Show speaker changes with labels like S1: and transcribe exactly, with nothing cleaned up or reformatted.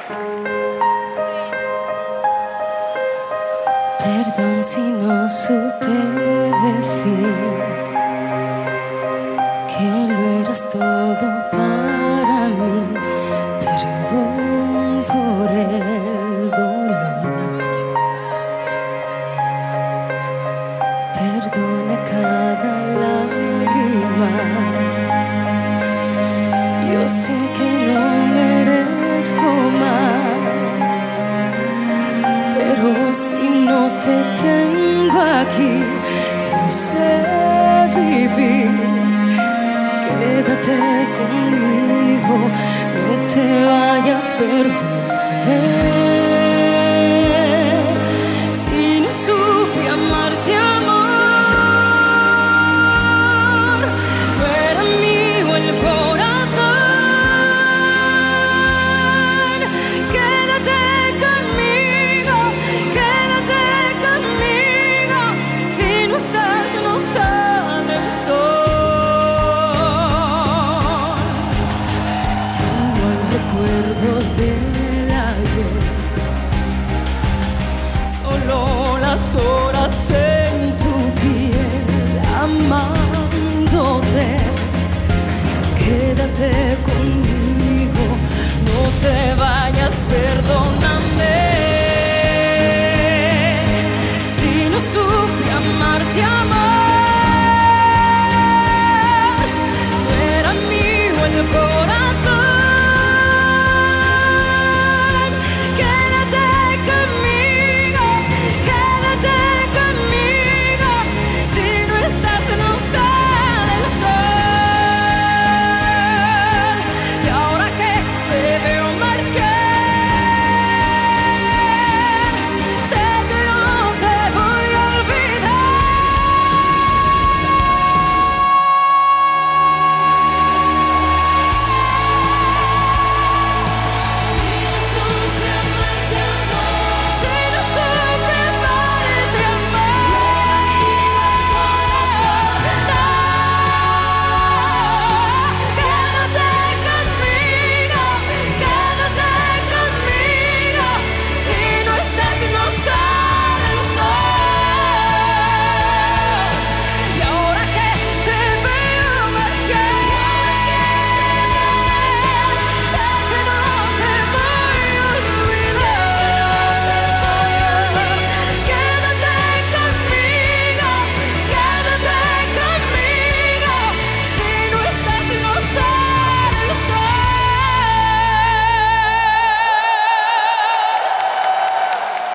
S1: Perdón si no supe decir que lo eras todo para mí. Perdón por el dolor. Perdona cada lágrima. Yo sé que no merezco más, pero si no te tengo aquí, no sé vivir. Quédate conmigo, no te vayas, perdóname. Si no supe amarte, amor, no era mío el corazón. Quédate conmigo, quédate conmigo. Si no estás, no sale el sol. Ya no hay recuerdos del ayer, solo las horas en tu piel, amándote. Quédate